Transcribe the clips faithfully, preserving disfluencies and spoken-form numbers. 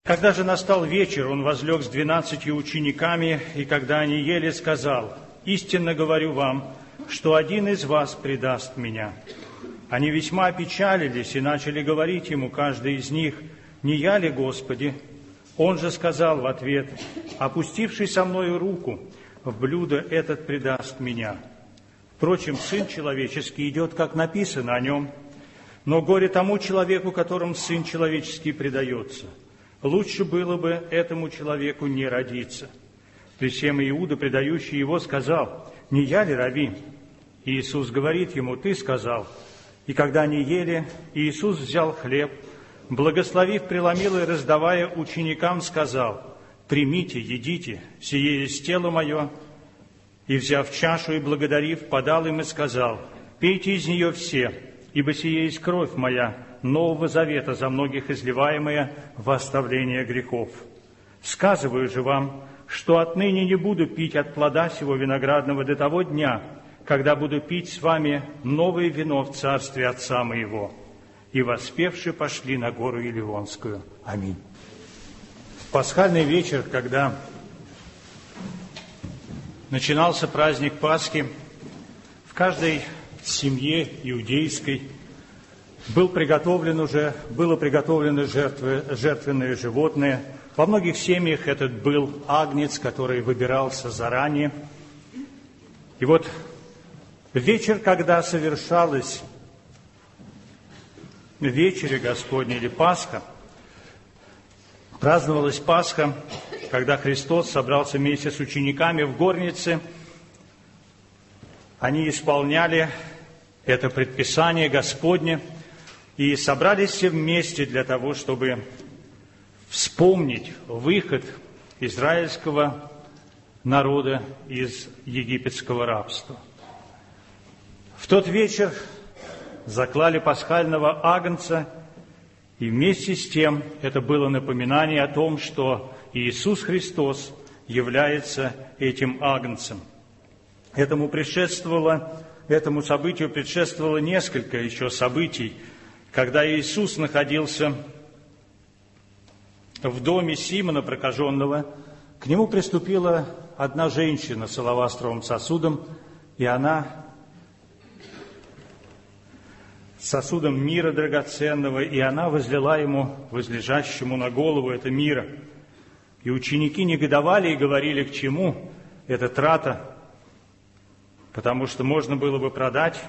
Когда же настал вечер, он возлег с двенадцатью учениками, и когда они ели, сказал: «Истинно говорю вам, что один из вас предаст меня». Они весьма опечалились и начали говорить ему, каждый из них: «Не я ли, Господи?» Он же сказал в ответ: «Опустивший со мною руку в блюдо этот предаст меня. Впрочем, Сын Человеческий идет, как написано о нем, но горе тому человеку, которому Сын Человеческий предается. Лучше было бы этому человеку не родиться». При всем Иуда, предающий его, сказал: «Не я ли, Рави?» И Иисус говорит ему: «Ты сказал». И когда они ели, Иисус взял хлеб, благословив, преломил и, раздавая ученикам, сказал: «Примите, едите, сие есть тело мое». И, взяв чашу и благодарив, подал им и сказал: «Пейте из нее все, ибо сие есть кровь моя, Нового Завета, за многих изливаемая во оставление грехов. Сказываю же вам, что отныне не буду пить от плода сего виноградного до того дня, когда буду пить с вами новое вино в царстве Отца моего». И воспевши пошли на гору Елеонскую. Аминь. В пасхальный вечер, когда начинался праздник Пасхи, в каждой семье иудейской был приготовлен уже, было приготовлено жертвы, жертвенное животное. Во многих семьях этот был агнец, который выбирался заранее. И вот вечер, когда совершалась вечеря Господня или Пасха, праздновалась Пасха, когда Христос собрался вместе с учениками в горнице. Они исполняли это предписание Господне и собрались все вместе для того, чтобы вспомнить выход израильского народа из египетского рабства. В тот вечер заклали пасхального агнца, и вместе с тем это было напоминание о том, что Иисус Христос является этим агнцем. Этому предшествовало, этому событию предшествовало несколько еще событий. Когда Иисус находился в доме Симона Прокаженного, к нему приступила одна женщина с алавастровым сосудом, и она сосудом мира драгоценного, и она возлила ему, возлежащему на голову, это мира. И ученики негодовали и говорили: к чему эта трата, потому что можно было бы продать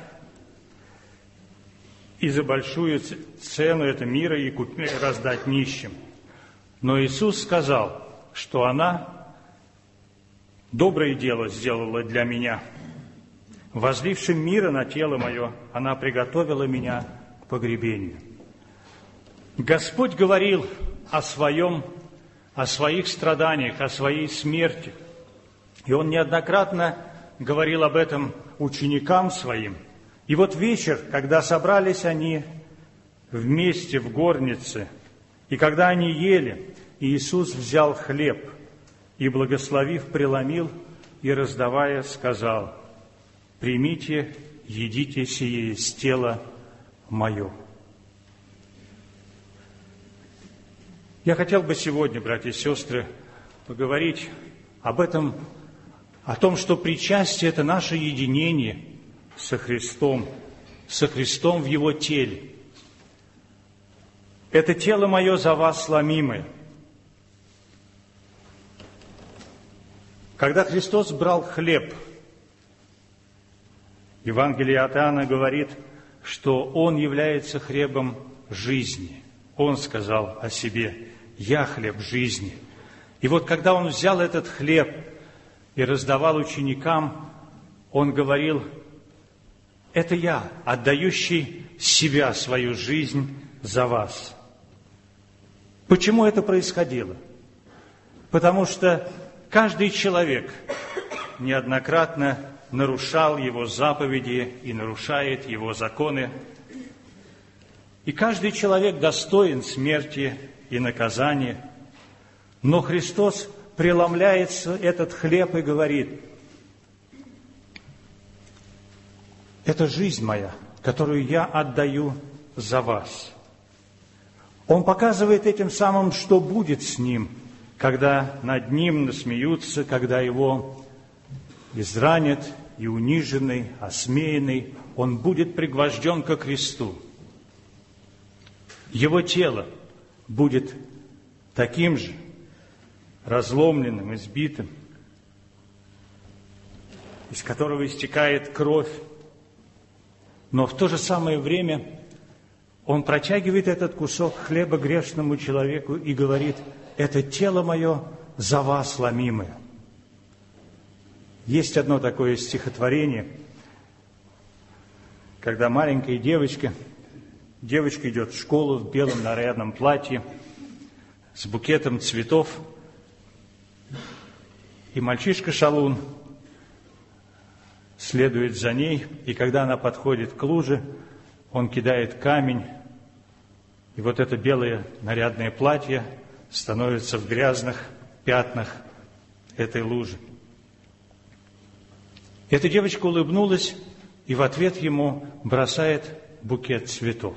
и за большую цену это мира и купить, раздать нищим. Но Иисус сказал, что она доброе дело сделала для меня. Возлившим мира на тело мое, она приготовила меня к погребению. Господь говорил о своем, о своих страданиях, о своей смерти. И Он неоднократно говорил об этом ученикам Своим. И вот вечер, когда собрались они вместе в горнице, и когда они ели, Иисус взял хлеб и, благословив, преломил и, раздавая, сказал: «Примите, едите, сие есть тело мое». Я хотел бы сегодня, братья и сестры, поговорить об этом, о том, что причастие – это наше единение со Христом, со Христом в Его теле. Это тело мое за вас сломимое. Когда Христос брал хлеб, Евангелие от Иоанна говорит, что Он является хлебом жизни. Он сказал о себе: «Я хлеб жизни». И вот когда Он взял этот хлеб и раздавал ученикам, Он говорил: «Это я, отдающий себя, свою жизнь за вас». Почему это происходило? Потому что каждый человек неоднократно нарушал Его заповеди и нарушает Его законы. И каждый человек достоин смерти и наказания. Но Христос преломляет этот хлеб и говорит: «Это жизнь моя, которую я отдаю за вас». Он показывает этим самым, что будет с ним, когда над ним насмеются, когда его изранят и униженный, осмеянный, он будет пригвожден ко кресту. Его тело будет таким же, разломленным, избитым, из которого истекает кровь. Но в то же самое время он протягивает этот кусок хлеба грешному человеку и говорит: «Это тело мое за вас ломимое». Есть одно такое стихотворение, когда маленькая девочка, девочка идет в школу в белом нарядном платье с букетом цветов, и мальчишка-шалун следует за ней, и когда она подходит к луже, он кидает камень, и вот это белое нарядное платье становится в грязных пятнах этой лужи. Эта девочка улыбнулась и в ответ ему бросает букет цветов.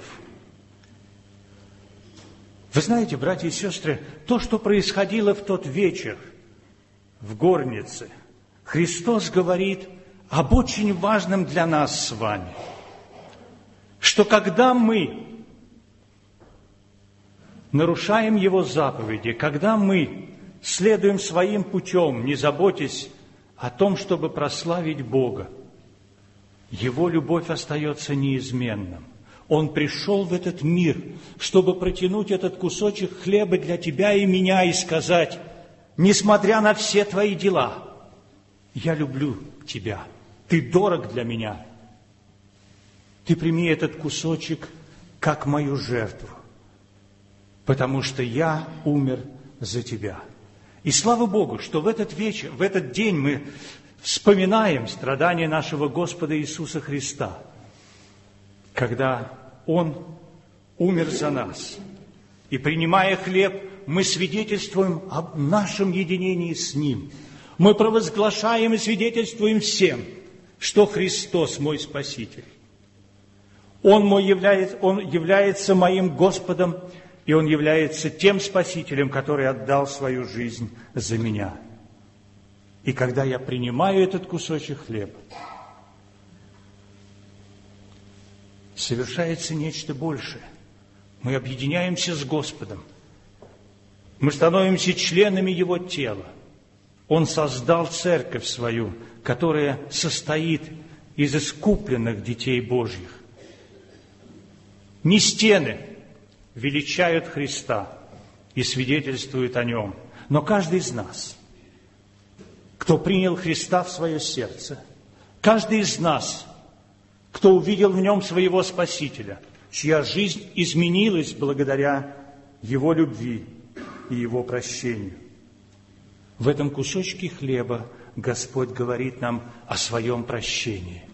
Вы знаете, братья и сестры, то, что происходило в тот вечер в горнице, Христос говорит об очень важном для нас с вами, что когда мы нарушаем Его заповеди, когда мы следуем своим путем, не заботясь о том, чтобы прославить Бога, Его любовь остается неизменным. Он пришел в этот мир, чтобы протянуть этот кусочек хлеба для тебя и меня и сказать: несмотря на все твои дела, я люблю тебя, ты дорог для меня. Ты прими этот кусочек как мою жертву, потому что я умер за тебя. И слава Богу, что в этот вечер, в этот день мы вспоминаем страдания нашего Господа Иисуса Христа, когда Он умер за нас. И принимая хлеб, мы свидетельствуем об нашем единении с Ним. Мы провозглашаем и свидетельствуем всем, что Христос мой Спаситель. Он, мой является, Он является моим Господом, и Он является тем Спасителем, который отдал свою жизнь за меня. И когда я принимаю этот кусочек хлеба, совершается нечто большее. Мы объединяемся с Господом. Мы становимся членами Его тела. Он создал церковь свою, которая состоит из искупленных детей Божьих. Не стены величают Христа и свидетельствуют о Нем, но каждый из нас, кто принял Христа в свое сердце, каждый из нас, кто увидел в Нем своего Спасителя, чья жизнь изменилась благодаря Его любви и Его прощению. В этом кусочке хлеба Господь говорит нам о своем прощении.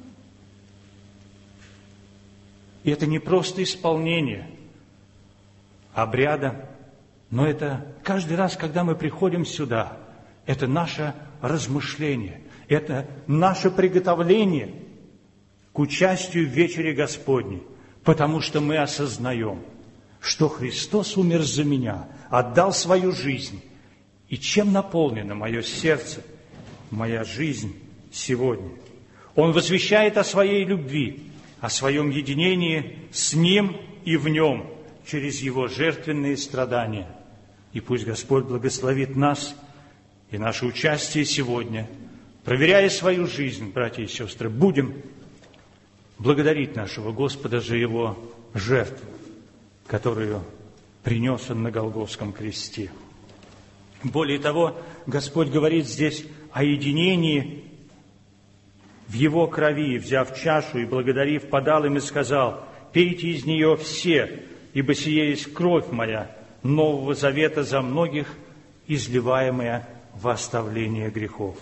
И это не просто исполнение обряда, но это каждый раз, когда мы приходим сюда, это наше размышление, это наше приготовление к участию в вечере Господней, потому что мы осознаем, что Христос умер за меня, отдал свою жизнь. И чем наполнено мое сердце, моя жизнь сегодня? Он возвещает о своей любви, о своем единении с Ним и в Нем, через Его жертвенные страдания. И пусть Господь благословит нас и наше участие сегодня. Проверяя свою жизнь, братья и сестры, будем благодарить нашего Господа за Его жертву, которую принес Он на Голгофском кресте. Более того, Господь говорит здесь о единении в Его крови, взяв чашу и благодарив, подал им и сказал: «Пейте из нее все, ибо сие есть кровь моя Нового Завета за многих, изливаемая во оставление грехов».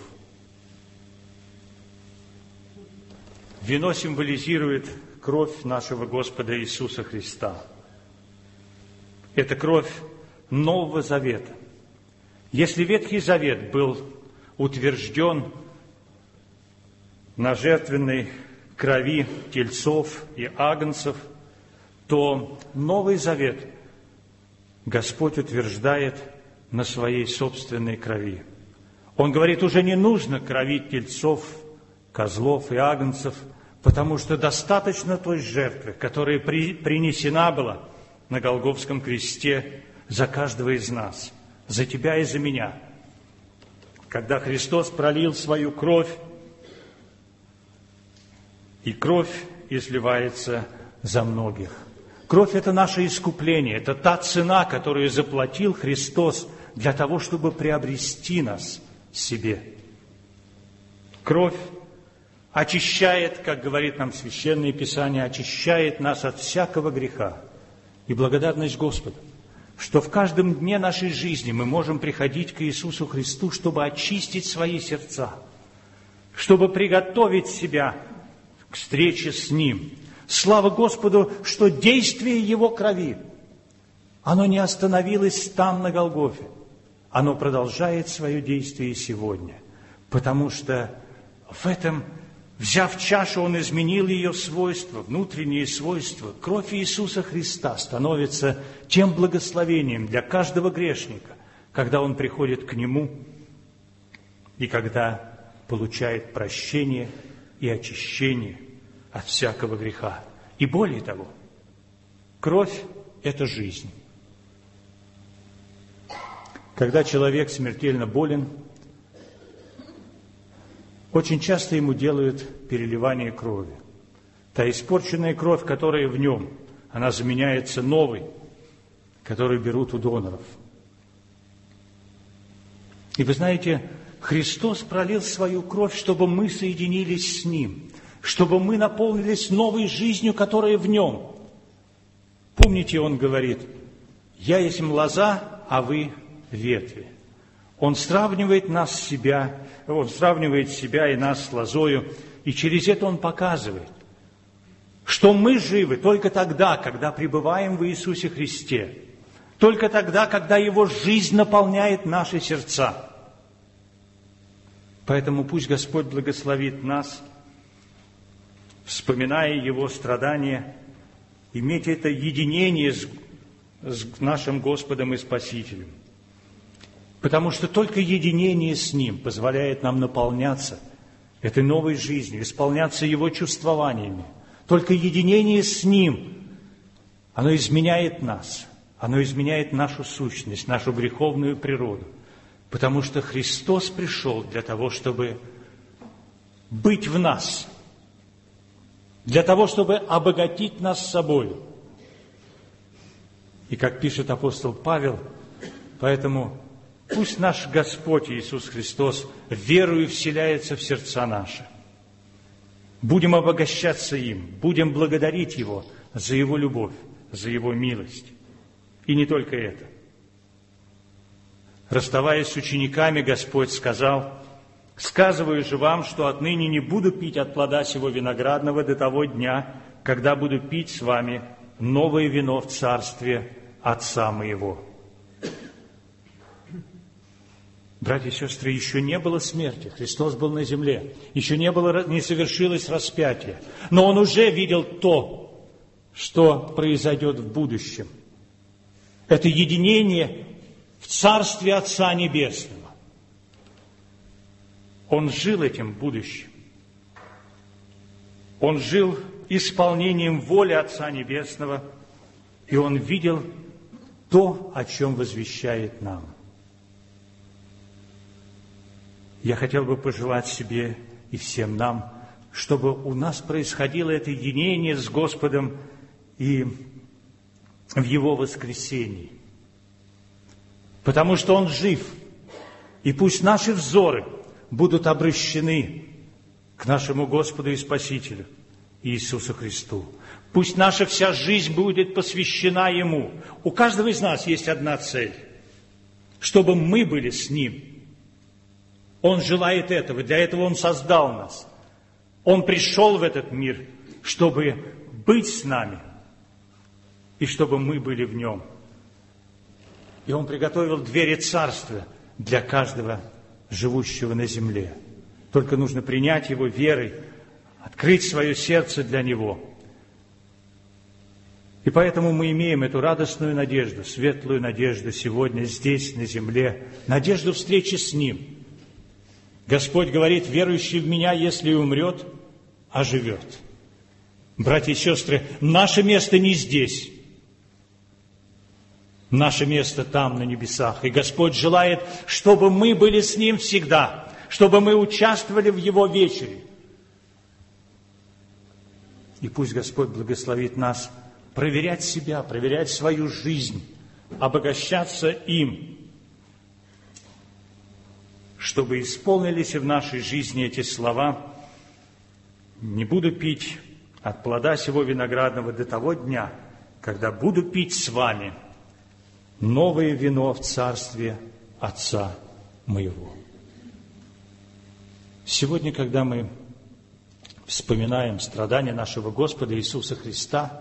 Вино символизирует кровь нашего Господа Иисуса Христа. Это кровь Нового Завета. Если Ветхий Завет был утвержден на жертвенной крови тельцов и агнцев, то Новый Завет Господь утверждает на своей собственной крови. Он говорит, уже не нужно кровить тельцов, козлов и агнцев, потому что достаточно той жертвы, которая при, принесена была на Голгофском кресте за каждого из нас, за тебя и за меня. Когда Христос пролил свою кровь, и кровь изливается за многих. Кровь – это наше искупление, это та цена, которую заплатил Христос для того, чтобы приобрести нас себе. Кровь очищает, как говорит нам Священное Писание, очищает нас от всякого греха. И благодарность Господу, что в каждом дне нашей жизни мы можем приходить к Иисусу Христу, чтобы очистить свои сердца, чтобы приготовить себя к встрече с Ним. Слава Господу, что действие Его крови, оно не остановилось там, на Голгофе. Оно продолжает свое действие и сегодня, потому что в этом, взяв чашу, Он изменил ее свойства, внутренние свойства. Кровь Иисуса Христа становится тем благословением для каждого грешника, когда он приходит к Нему и когда получает прощение и очищение от всякого греха. И более того, кровь – это жизнь. Когда человек смертельно болен, очень часто ему делают переливание крови. Та испорченная кровь, которая в нем, она заменяется новой, которую берут у доноров. И вы знаете, Христос пролил свою кровь, чтобы мы соединились с Ним, чтобы мы наполнились новой жизнью, которая в Нем. Помните, Он говорит, «Я есть лоза, а вы ветви». Он сравнивает нас с себя, Он сравнивает себя и нас с лозою, и через это Он показывает, что мы живы только тогда, когда пребываем в Иисусе Христе, только тогда, когда Его жизнь наполняет наши сердца. Поэтому пусть Господь благословит нас, вспоминая Его страдания, иметь это единение с, с нашим Господом и Спасителем. Потому что только единение с Ним позволяет нам наполняться этой новой жизнью, исполняться Его чувствованиями. Только единение с Ним, оно изменяет нас, оно изменяет нашу сущность, нашу греховную природу. Потому что Христос пришел для того, чтобы быть в нас, для того, чтобы обогатить нас собою. И как пишет апостол Павел, поэтому пусть наш Господь Иисус Христос верою вселяется в сердца наши. Будем обогащаться им, будем благодарить Его за Его любовь, за Его милость. И не только это. Расставаясь с учениками, Господь сказал, «Сказываю же вам, что отныне не буду пить от плода сего виноградного до того дня, когда буду пить с вами новое вино в царстве Отца моего». Братья и сестры, еще не было смерти, Христос был на земле, еще не было, не совершилось распятие, но Он уже видел то, что произойдет в будущем. Это единение в Царстве Отца Небесного. Он жил этим будущим. Он жил исполнением воли Отца Небесного, и Он видел то, о чем возвещает нам. Я хотел бы пожелать себе и всем нам, чтобы у нас происходило это единение с Господом и в Его воскресении. Потому что Он жив, и пусть наши взоры будут обращены к нашему Господу и Спасителю Иисусу Христу. Пусть наша вся жизнь будет посвящена Ему. У каждого из нас есть одна цель, чтобы мы были с Ним. Он желает этого, для этого Он создал нас. Он пришел в этот мир, чтобы быть с нами, и чтобы мы были в Нем. И Он приготовил двери Царства для каждого живущего на земле. Только нужно принять Его верой, открыть свое сердце для Него. И поэтому мы имеем эту радостную надежду, светлую надежду сегодня здесь, на земле, надежду встречи с Ним. Господь говорит: верующий в Меня, если и умрет, оживет. Братья и сестры, наше место не здесь. Наше место там, на небесах. И Господь желает, чтобы мы были с Ним всегда, чтобы мы участвовали в Его вечере. И пусть Господь благословит нас проверять себя, проверять свою жизнь, обогащаться им, чтобы исполнились в нашей жизни эти слова: «Не буду пить от плода сего виноградного до того дня, когда буду пить с вами новое вино в царстве Отца моего». Сегодня, когда мы вспоминаем страдания нашего Господа Иисуса Христа,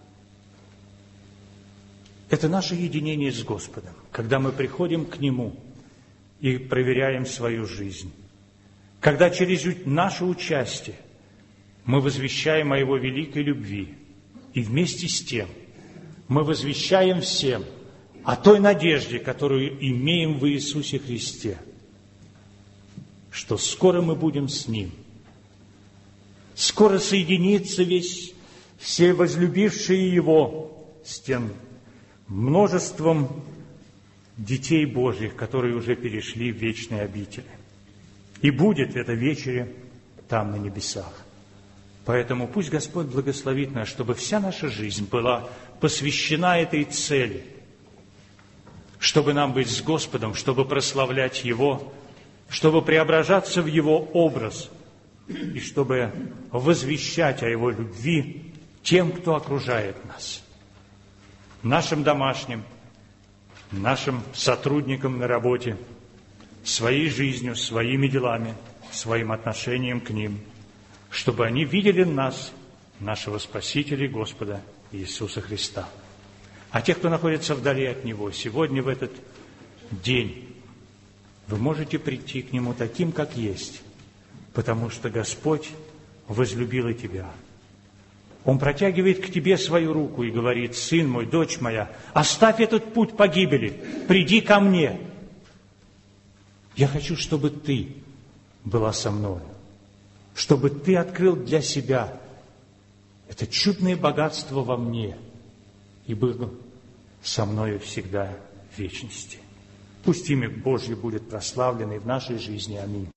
это наше единение с Господом, когда мы приходим к Нему и проверяем свою жизнь, когда через наше участие мы возвещаем о Его великой любви, и вместе с тем мы возвещаем всем о той надежде, которую имеем в Иисусе Христе, что скоро мы будем с Ним. Скоро соединится весь, все возлюбившие Его с тем множеством детей Божьих, которые уже перешли в вечные обители. И будет это вечере там, на небесах. Поэтому пусть Господь благословит нас, чтобы вся наша жизнь была посвящена этой цели, чтобы нам быть с Господом, чтобы прославлять Его, чтобы преображаться в Его образ и чтобы возвещать о Его любви тем, кто окружает нас, нашим домашним, нашим сотрудникам на работе, своей жизнью, своими делами, своим отношением к ним, чтобы они видели в нас нашего Спасителя и Господа Иисуса Христа. А те, кто находится вдали от Него, сегодня в этот день вы можете прийти к Нему таким, как есть, потому что Господь возлюбил и тебя. Он протягивает к тебе свою руку и говорит: сын мой, дочь моя, оставь этот путь погибели, приди ко мне. Я хочу, чтобы ты была со мной, чтобы ты открыл для себя это чудное богатство во мне и был со мною всегда в вечности. Пусть имя Божье будет прославлено и в нашей жизни. Аминь.